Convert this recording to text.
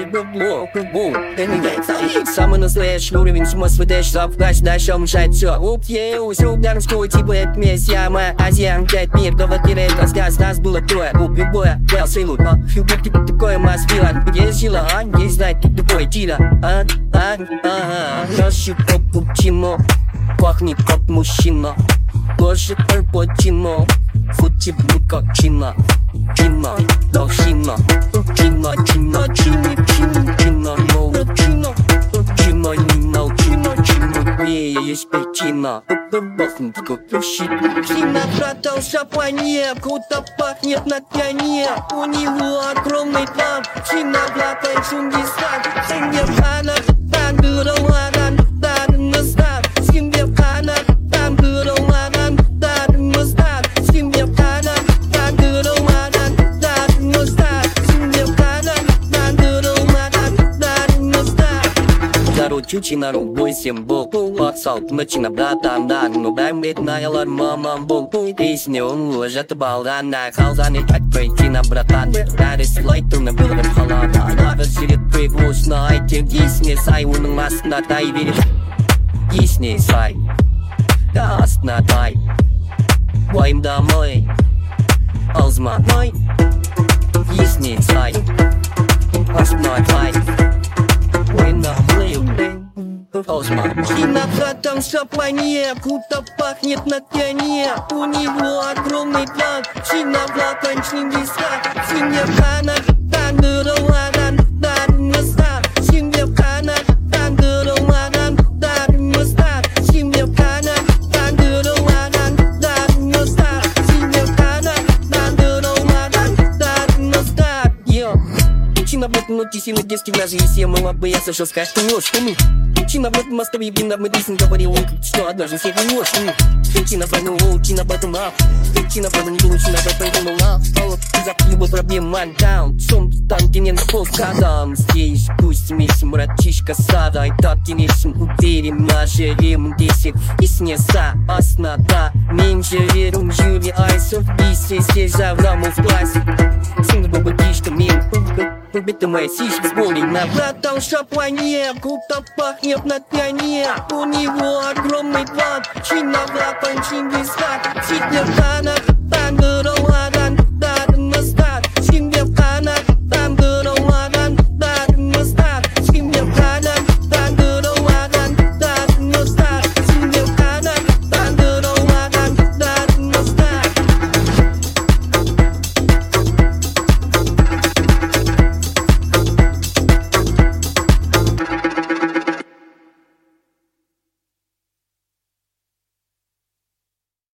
Самый настоящий уровень, с ума сводящий запах, дальше мешает все. Все ударом школы, типа это месья, моя азиан, пять мир, до ватиры, рассказ, нас было трое. Любое, я силу, но фигур типа такое масвила. Где сила, не знает, тут такое тира. Ношу попучино, пахнет как мужчина. Ложит арпочино, футибут как чина. Чина, толщина, чина, чина, чини, чини, чина, но чина, чина, не научина, чина, не есть причина. Бахнет как щит. Чина продолжа по небу, куда пахнет на пьяне. У него огромный план, чина влакает Чингисхан. Семья хана, там было ладан, дан назад. Семья хана, там было ладан, дан назад. Семья хана, там было ладан, дан назад. Семья хана, там было ладан, дан назад. Короче, чинару, бойся бог. Пацал, мачина, братан, дан. Но дай мне наялар, мамам, бог. Песня, он ложит балдана. Халзаны, так пройти на братан. Дарис, лайтер, на было халана. Надо сидит пригвоздь на айтер. Дисни, сай, он нас на тай верит. Дисни, сай. Даст на тай. Вайм домой. Алзма, мой. Дисни, сай. Даст на тай. Вайм домой. Чина продолжа по небу, куда пахнет на пьяне. У него огромный план, Чина влакает Чингисхан. Семья хана, там было ладан, дан назад. Семья хана, там было ладан, дан назад. Семья хана, там было ладан, дан назад. Семья хана, там было ладан, дан назад. Чина в этом ноте сильно детский, даже если я мала бы, я сошел сказать, что не очень. Чина в этом мостове вина, мы десен говорил, что однажды всех не очень. Чина звонил, Чина подумал. Чина правда не было, Чина в этом думала. Запьюба проблем, man down. Сом там, где не на пол скадам. Здесь пусть вместе братишка сада. И так тенесим уверен, нажерем 10. И снеса основа. Меньше верум, Юрий Айсов. Бисер, сежа в раму в классе. Син баба кишка, мем. Побита моя сишка с болей на продолжа по небу, куда пахнет на пьяне. У него огромный план, Чина влакает Чингисхан. Семья хана, там было ладан,